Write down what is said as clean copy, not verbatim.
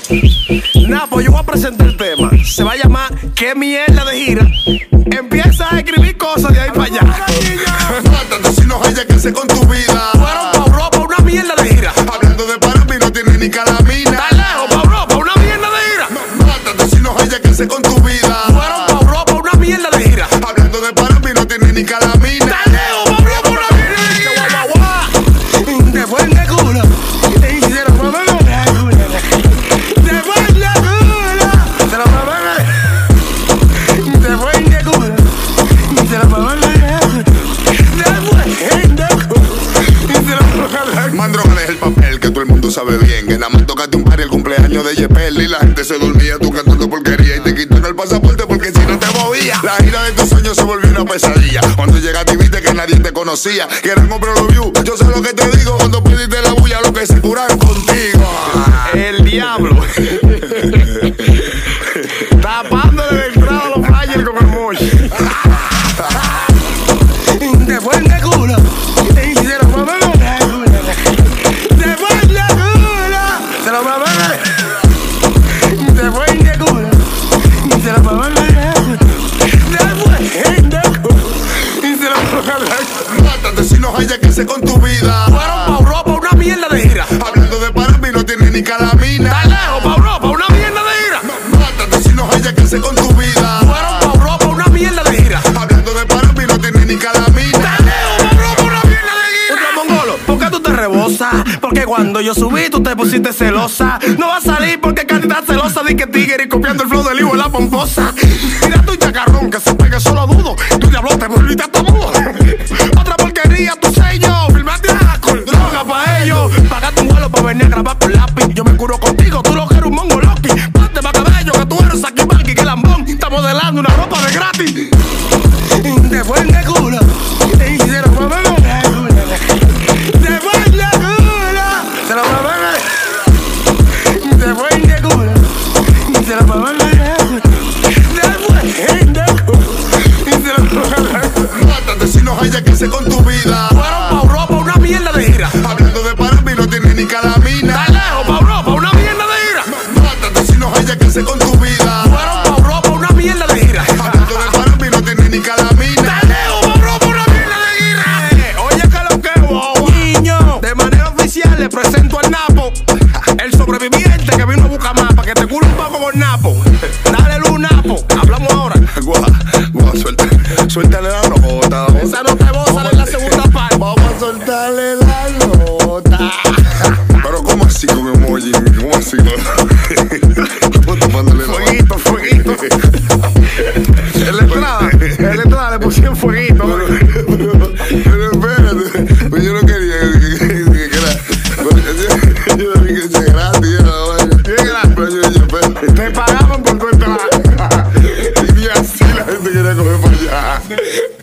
Napo, yo voy a presentar el tema. Se va a llamar ¿Qué mierda de gira? Empieza a escribir cosas de ahí para allá. Mátate si no hay que hacer con tu vida. Fueron pa' Europa una mierda de gira. Hablando de para mí no tiene ni calamina. Está lejos pa' Europa una mierda de gira. Mátate si no hay que hacer con tu vida. Fueron pa' Europa una mierda de gira. Hablando de para mí no tiene ni calamina. Está lejos pa' Europa una mierda de gira. Guau, guau, guau. Te fue de culo. Te hicieron mamá de culo. Te fue de culo. Se lo mamá de. Te fue de culo. Se lo mamá de. Mandrón es el papel que todo el mundo sabe bien. Que nada más tocaste un par y el cumpleaños de Yepel. Y la gente se dormía tú cantando porquería. Y te quitaron el pasaporte porque si no te movía. La gira de tus sueños se volvió una pesadilla. Cuando llegaste y viste que nadie te conocía. Que eran hombres los views. Yo sé lo que te digo. Cuando pediste la bulla, lo que se curaron contigo. El diablo. Tapándole de entrada a los flyers con el mochi. Te fue de culo. Te hicieron mamá de culo. Te fue de culo. Se lo mamá de. Te fue de culo. Se lo mamá de culo. Te fue de culo. Y se lo mamá de. Mátate si no hay que hacer con tu vida. Fueron pa' Europa una mierda de gira. Hablando de para mí no tiene ni calamina. Está lejos pa' Europa una mierda de gira. Mátate si no hay que hacer con tu vida. Fueron pa' Europa una mierda de gira. Hablando de para mí no tiene ni calamina. Está lejos pa' Europa una mierda de gira. Ultra Mongolo, ¿por qué tú te rebosas? Porque cuando yo subí tú te pusiste celosa. No va a salir porque cantidad celosa. Di que tigre y copiando el flow del hijo de la pomposa. Mira tu chacarrón que se pegue solo dudo. Tu diablo te volviste hasta mudo. Otra porquería, tu sello. Filmate con droga pa' ellos. Pagaste un vuelo pa' venir a grabar con lápiz. Yo me curo contigo, tú lo que eres un mongo loki. Ponte más cabello que tú eres aquí Balki, que lambón. Está modelando una ropa de gratis. Te fue de culo. Te hicieron mamá de culo. Te fue de culo. Se lo mamá de. Te fue de culo. Se lo mamá de culo. Te fue de culo. Se lo mamá de. Mátate si no hay que hacer con tu vida. Fueron pa' Europa una mierda de gira. Hablando de para mí no tiene ni calamina. Está lejos pa' Europa una mierda de gira. Mátate si no hay que hacer con tu vida. Fueron pa' Europa una mierda de gira. Hablando de para mí no tiene ni calamina. Está lejos pa' Europa una mierda de gira. Oye que lo que bobo. Niño, de manera oficial le presento al Napo, el sobreviviente que vino a buscar más para que te cure un poco con Napo. Dale luz, Napo, hablamos ahora. Guau, suéltale la nota. Esa nota de voz sale en la segunda parte. Vamos a soltarle la nota. Pero ¿cómo así con emoji? ¿Cómo así? ¿Cómo tapándole la Fueguito, fueguito. En la entrada le pusieron fueguito. Pero espérate, pues yo no quería que era. Yo no quería que sea gratis. Pero yo dije, espérate. Te pagaban por tu entrada. Y así la gente quería coger para allá.